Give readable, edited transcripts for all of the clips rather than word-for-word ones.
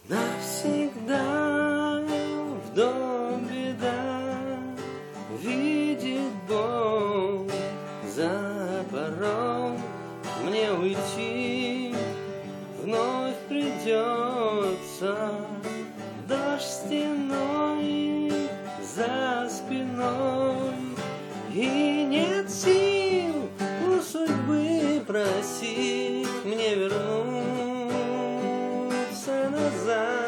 Навсегда в дом беда, видит Бог, за порог мне уйти вновь придется. Дождь стеной за спиной, и нет сил у судьбы просить мне вернуться назад.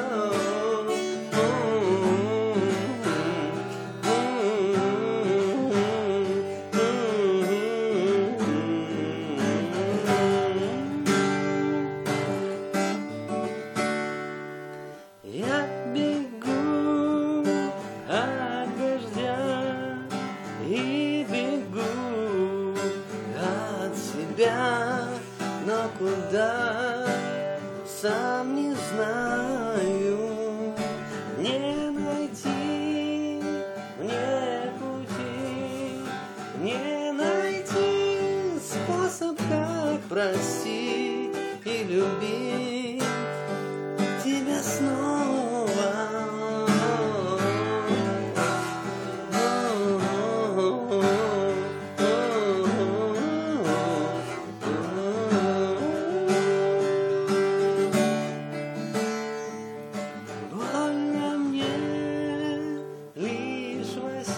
Я бегу от дождя и бегу от себя, но куда, сам не знаю. Не найти мне пути, не найти способ, как простить и любить тебя снова. Больно мне лишь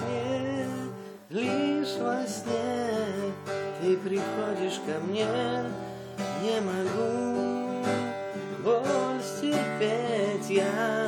во сне ты приходишь ко мне, не могу боль стерпеть я.